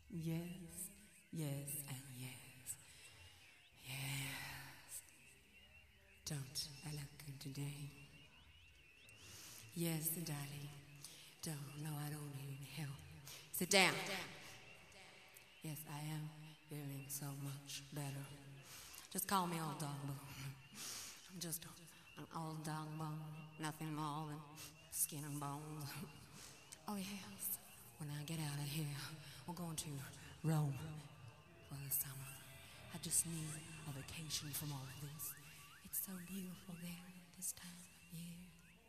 Yes, yes, and yes. Yes. Don't I look good today? Yes, darling. Don't, no, I don't need help. Sit down. Yes, I am feeling so much better. Just call me Old Dog Bone. I'm just an old dog bone, nothing more than skin and bones. Oh yes, when I get out of here, we're going to Rome for the summer. I just need a vacation from all of this. It's so beautiful there this time of year.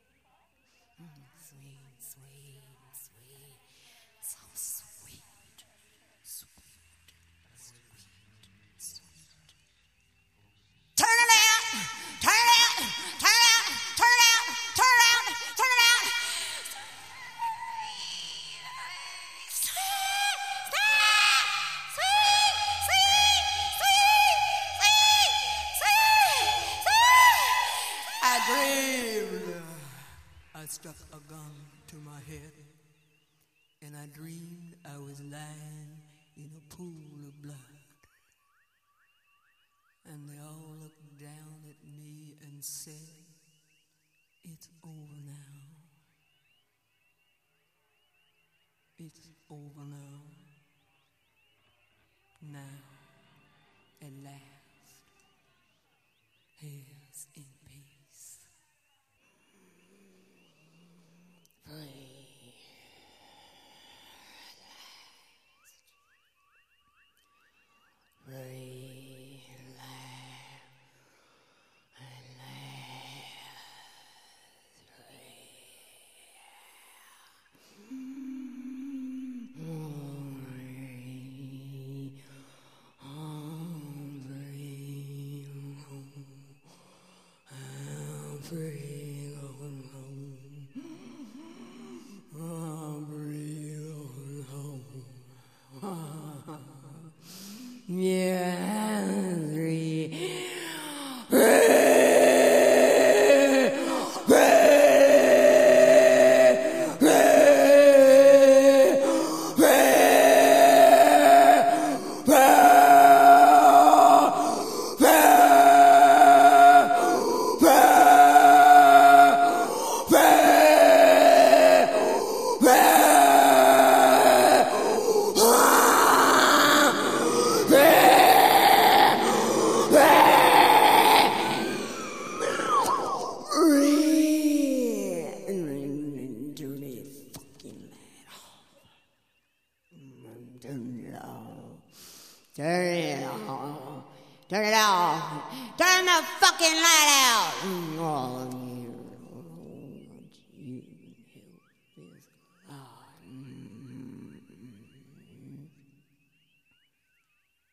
Sweet, sweet, sweet, so sweet, sweet, sweet, sweet. Turn it out! Turn it out! Turn it out! Turn it out! Turn it out! Turn it out! I dreamed I stuck a gun to my head, and I dreamed I was lying in a pool of blood. And they all looked down at me and said, "It's over now. It's over now. Now, at last, here's in peace." Free. Free. Turn it off. Turn the fucking light out.